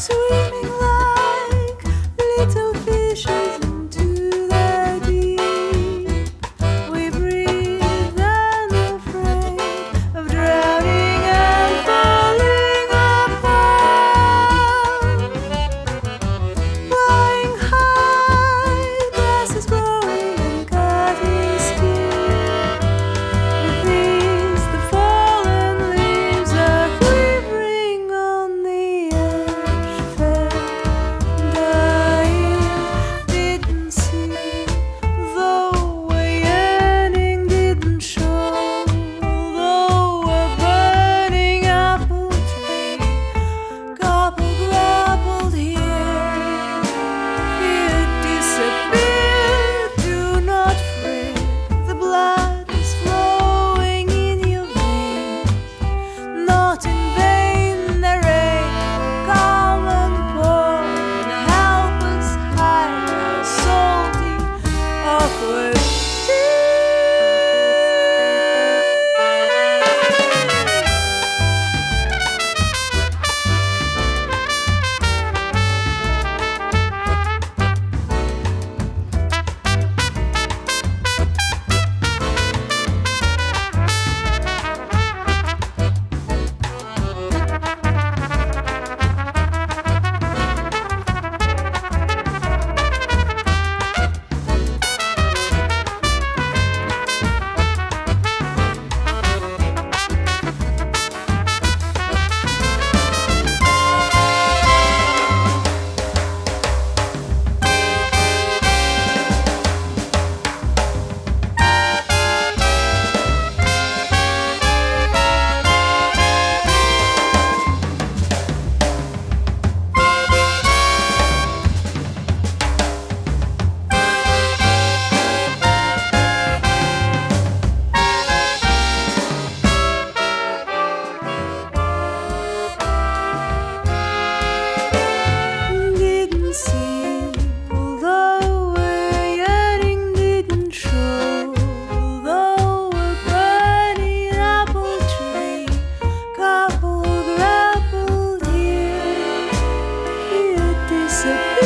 swimming like little fishes into the deep. We breathe unafraid of drowning and falling apart. Flying high, grass is growing and cutting skin. Beneath the fallen leaves are quivering on the ash, fed, dying, didn't see, though a yearning didn't show, though a burning apple tree gobbled, grappled here. It disappeared, do not fret, the blood is flowing in your veins. Not in vain the rain will come and pour and help us hide our salty, awkward tears. Didn't see, although a yearning didn't show, although a burning apple tree gobbled, grappled here. It disappeared.